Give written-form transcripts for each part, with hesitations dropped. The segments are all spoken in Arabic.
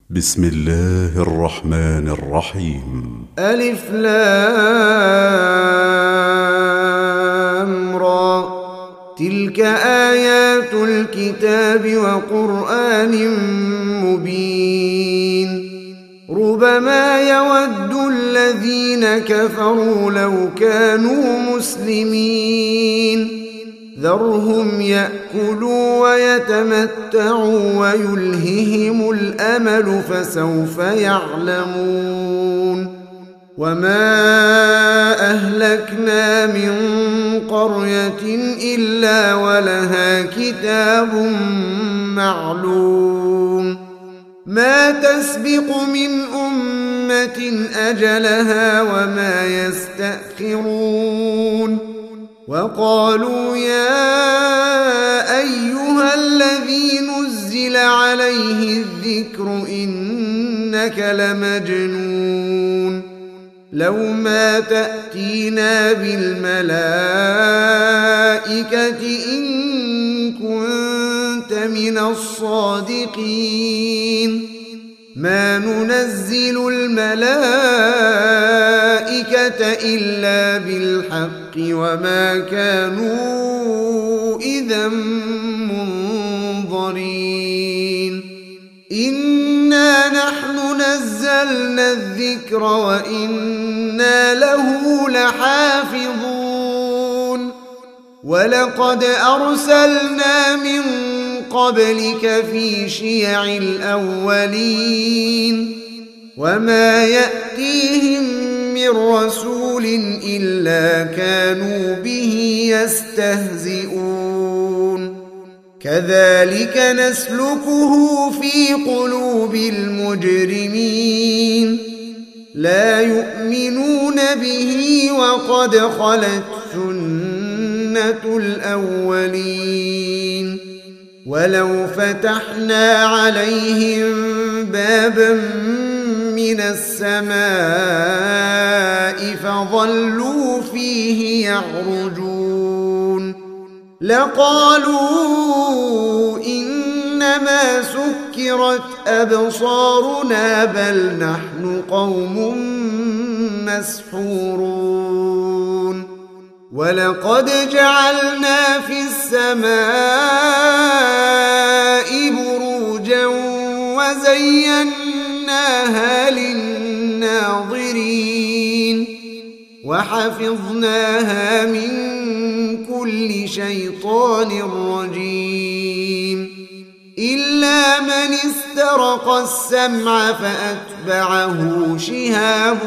بسم الله الرحمن الرحيم. ألف لام را. تلك آيات الكتاب وقرآن مبين. ربما يود الذين كفروا لو كانوا مسلمين. ذرهم يأكلوا ويتمتعوا ويلههم الأمل فسوف يعلمون. وما أهلكنا من قرية إلا ولها كتاب معلوم. ما تسبق من أمة أجلها وما يستأخرون. وقالوا يا أيها الذي نزل عليه الذكر إنك لمجنون. لو ما تأتينا بالملائكة إن كنت من الصادقين. ما ننزل الملائكة إلا بالحق وما كانوا إذا منظرين. إنا نحن نزلنا الذكر وإنا له لحافظون. ولقد أرسلنا من قبلك في شيع الأولين. وما يأتيهم من رسول إلا كانوا به يستهزئون. كذلك نسلكه في قلوب المجرمين. لا يؤمنون به وقد خلت سنة الأولين. ولو فتحنا عليهم بابا من السماء فظلوا فيه يعرجون لقالوا إنما سكرت أبصارنا بل نحن قوم مسحورون. ولقد جعلنا في السماء بروجا وزيناها للناظرين وحفظناها من كل شيطان رجيم. إلا من استرق السمع فأتبعه شهاب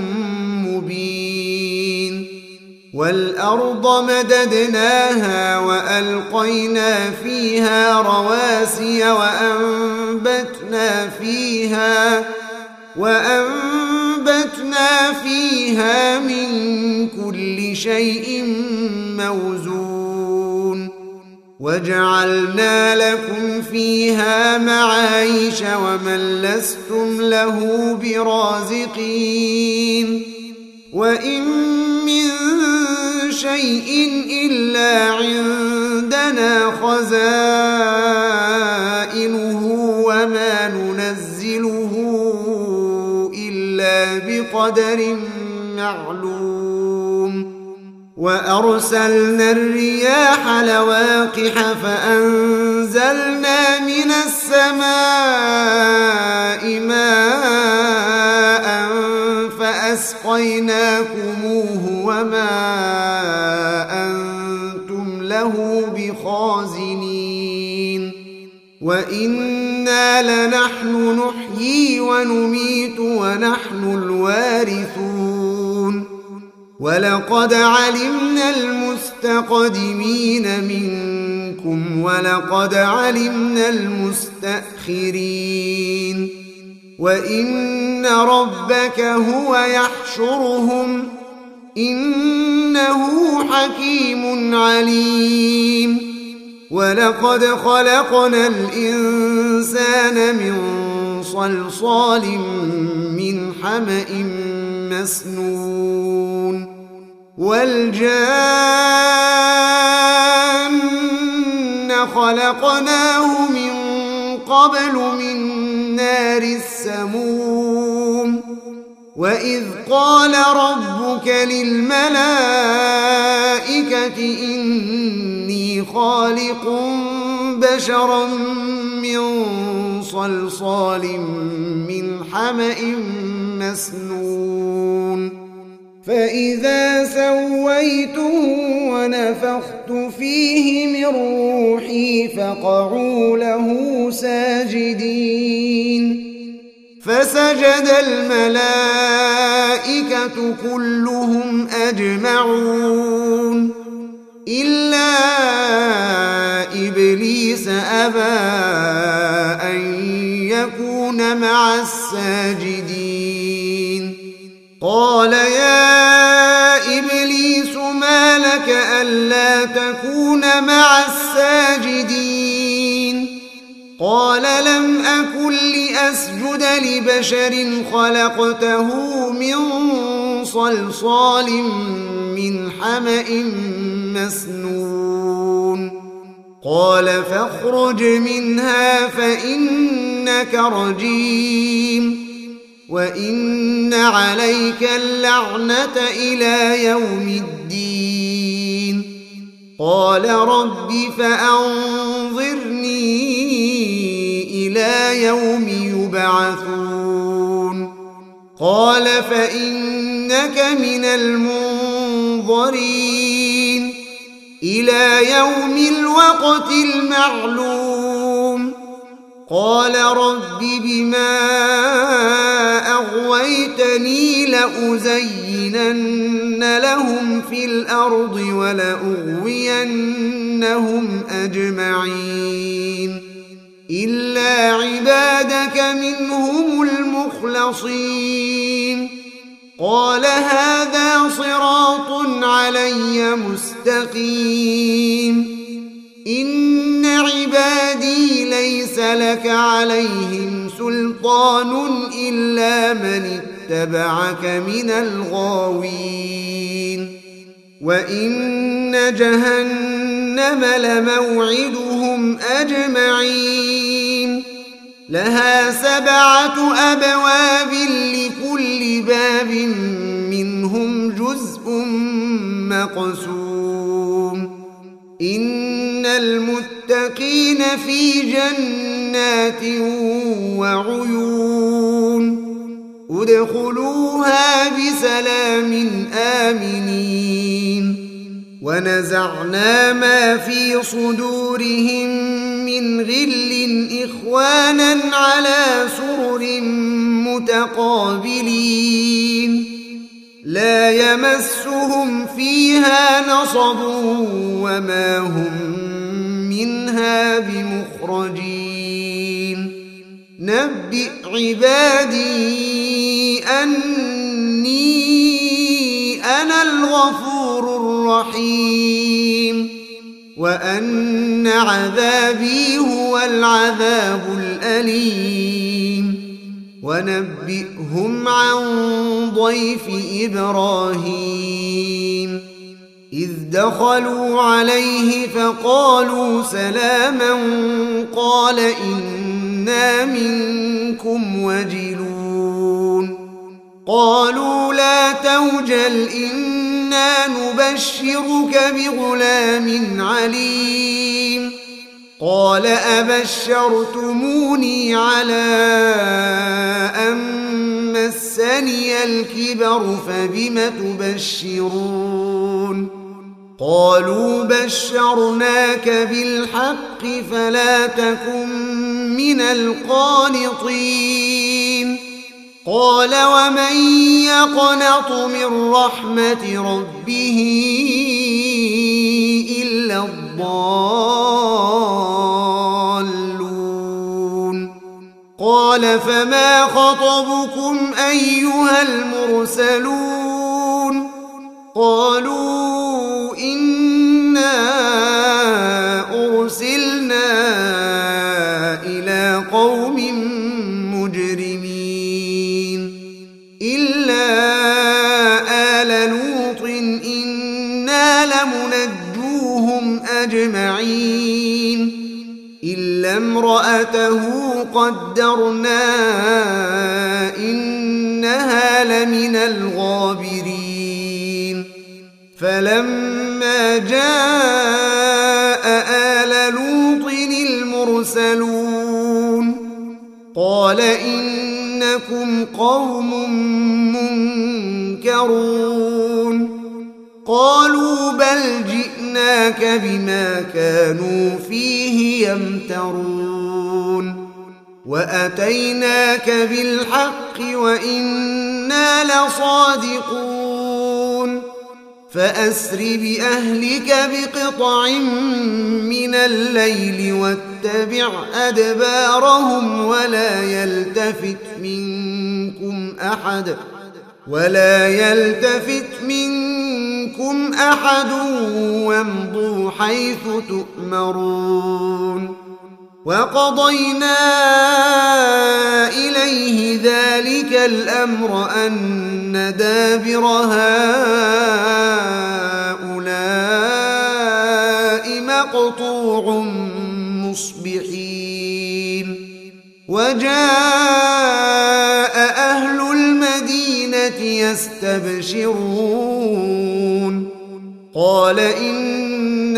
مبين. والأرض مددناها وألقينا فيها رواسي وأنبتنا فيها من كل شيء موزون. وجعلنا لكم فيها معايش ومن لستم له برازقين. وإن من شيء إلا عندنا خزائنه وما ننزله إلا بقدر معلوم. وأرسلنا الرياح لواقح فأنزلنا من السماء ماء فأسقيناكموه وما أنتم له بخازنين. وإنا لنحن نحيي ونميت ونحن الوارثون. ولقد علمنا المستقدمين منكم ولقد علمنا المستأخرين. وإن ربك هو يحشرهم إنه حكيم عليم. ولقد خلقنا الإنسان من صلصال من حمأ مسنون. والجان خلقناه من قبل من نار السموم وإذ قال ربك للملائكة إني خالق بشرا من صلصال من حمأ مسنون فإذا سويته ونفخت فيه من روحي فقعوا له ساجدين فسجد الملائكة كلهم أجمعون إلا إبليس أبى أن يكون مع الساجدين قال يا إبليس ما لك ألا تكون مع الساجدين قال لم أكن لأسجد لبشر خلقته من صلصال من حمأ مسنون قال فاخرج منها فإنك رجيم وإن عليك اللعنة إلى يوم الدين قال رب فأنظرني إلى يوم يبعثون قال فإنك من المنظرين إلى يوم الوقت المعلوم قال رب بما أغويتني لأزينن لهم في الأرض ولأغوينهم أجمعين إلا عبادك منهم المخلصين قال هذا صراط علي مستقيم إن عبادي ليس لك عليهم سلطان إلا من اتبعك من الغاوين وإن جهنم لموعدهم أجمعين لها 7 أبواب لكل باب منهم جزء مقسوم إن المتقين في جنات وعيون ادخلوها بسلام آمنين ونزعنا ما في صدورهم من غل إخوانا على سرر متقابلين لا يمسهم فيها نصب وما هم منها بمخرجين نبئ عبادي أني أنا الغفور الرحيم وأن عذابي هو العذاب الأليم ونبئهم عن ضيف إبراهيم إذ دخلوا عليه فقالوا سلاما قال إنا منكم وجلون قالوا لا توجل إنا نبشرك بغلام عليم قال أبشرتموني على أن مسني الكبر فبم تبشرون قالوا بشرناك بالحق فلا تكن من القانطين قال ومن يقنط من رحمة ربه إلا الضالون قال فما خطبكم أيها المرسلون قالوا إنا أرسلنا إلى قوم مجرمين إلا آل لوط إنا لمنجوهم أجمعين إلا امرأته قدرنا إنها لمن الغابرين فلما جاء آل لوط المرسلون قال إنكم قوم منكرون قالوا بل جئناك بما كانوا فيه يمترون وأتيناك بالحق وإنا لصادقون فأسر بأهلك بقطع من الليل واتبع أدبارهم ولا يلتفت منكم أحد وامضوا حيث تؤمرون وقضينا إليه ذلك الأمر أن دابر هؤلاء مقطوع مصبحين وجاء أهل المدينة يستبشرون قال إن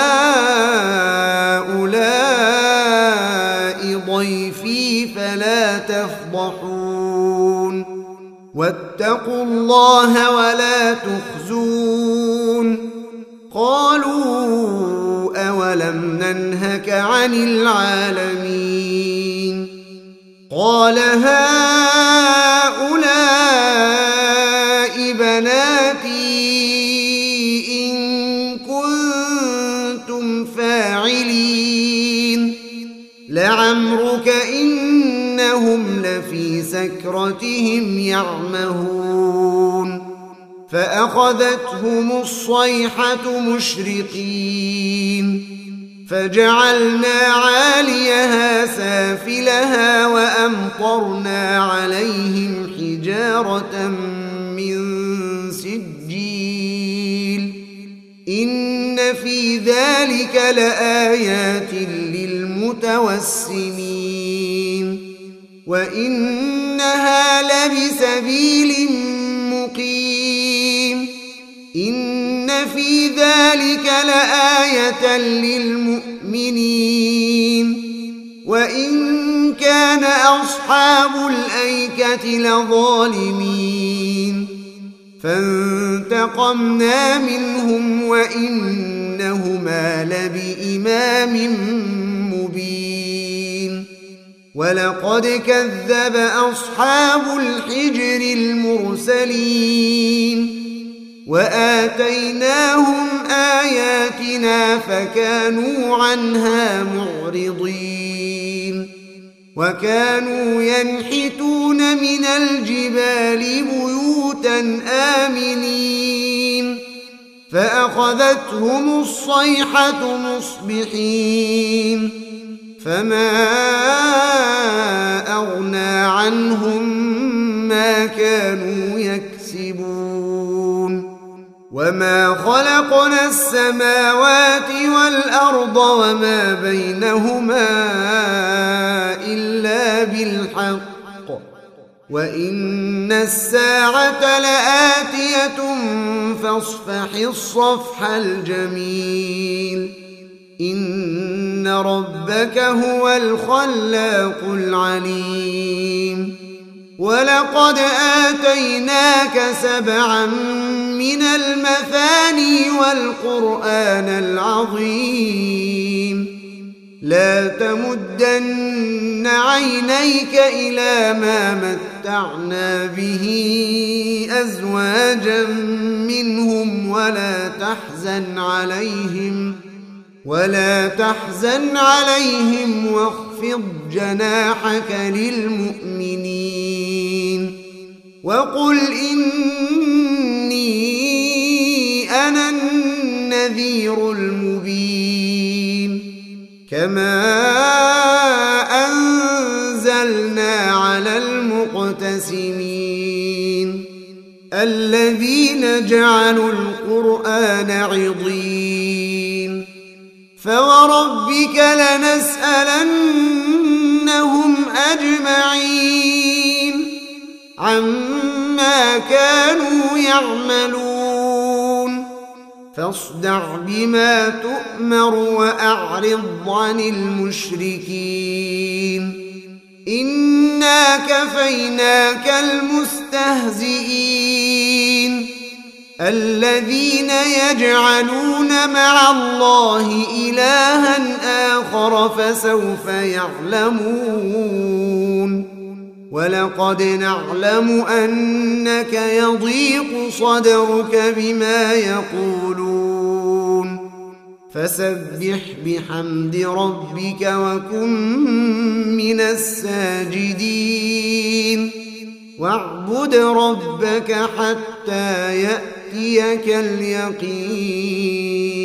هؤلاء ضيفي فلا تفضحون واتقوا الله ولا تخزون قالوا أولم ننهك عن العالمين قال هؤلاء بناتي إن كنتم فاعلين لعمرك إنهم لفي سكرتهم يعمهون فأخذتهم الصيحة مشرقين فجعلنا عاليها سافلها وأمطرنا عليهم حجارة من سجيل إن في ذلك لآيات للمتوسمين وإنها لبسبيل مقيم إن في ذلك لآية للمؤمنين وإن كان أصحاب الأيكة لظالمين فانتقمنا منهم وإنهما لبإمام مبين ولقد كذب أصحاب الحجر المرسلين وآتيناهم آياتنا فكانوا عنها معرضين وكانوا ينحتون من الجبال بيوتا آمنين فأخذتهم الصيحة مصبحين فما أغنى عنهم ما كانوا يكسبون وما خلقنا السماوات والأرض وما بينهما إلا بالحق وإن الساعة لآتية فاصفح الصفح الجميل إن ربك هو الخلاق العليم ولقد آتيناك 7 من المثاني والقرآن العظيم لا تمدن عينيك إلى ما متعنا به أزواجا منهم ولا تحزن عليهم واخفض جناحك للمؤمنين وقل إني أنا النذير المبين كما أنزلنا على المقتسمين الذين جعلوا القرآن عضين فوربك لنسألنهم أجمعين عما كانوا يعملون فاصدع بما تؤمر وأعرض عن المشركين إنا كفيناك المستهزئين الذين يجعلون مع الله إلها آخر فسوف يعلمون ولقد نعلم أنك يضيق صدرك بما يقولون فسبح بحمد ربك وكن من الساجدين واعبد ربك حتى يأتيك اليقين